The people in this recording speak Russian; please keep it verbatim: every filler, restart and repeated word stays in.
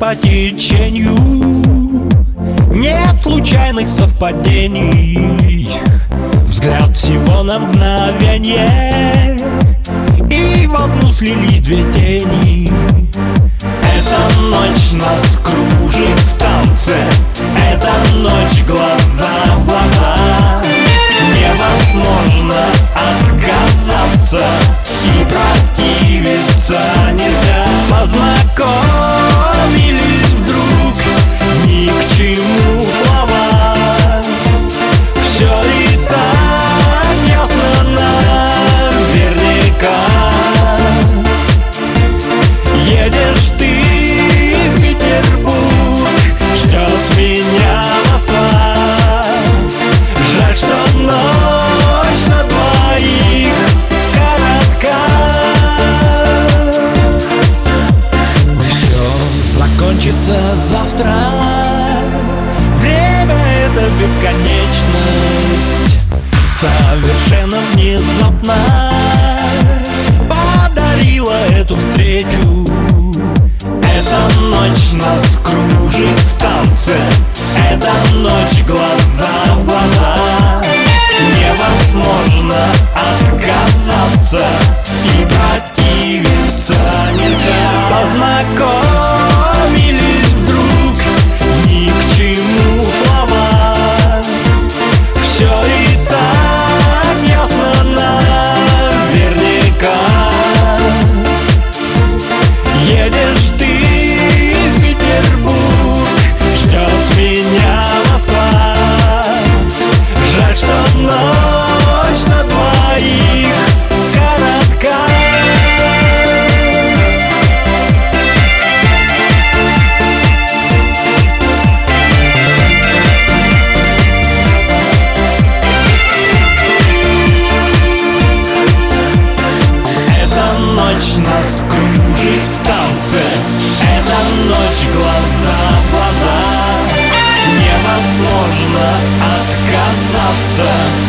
по течению. Нет случайных совпадений. Взгляд всего на мгновенье, и в одну слились две тени. Эта ночь нас кружит в танце, эта ночь глаза в глаза. Невозможно отказаться, и противиться нельзя. Познакомились вдруг, ни к чему слова. Все и так ясно наверняка. Едешь ты в Петербург, ждет меня Москва. Жаль, что ночь на двоих коротка. Все закончится завтра. Время — это бесконечность. Совершенно внезапно подарила эту встречу. Эта ночь нас кружит в танце, эта ночь глаза в глаза. Невозможно отказаться, и противиться нельзя. Познакомились вдруг, ни к чему слова. Все и так ясно наверняка. Едешь ты в Петербург, ждет меня Москва. Жаль, что ночь на двоих коротка. Эта ночь нас кружит в танце, эта ночь глаза в глаза. Невозможно отказаться,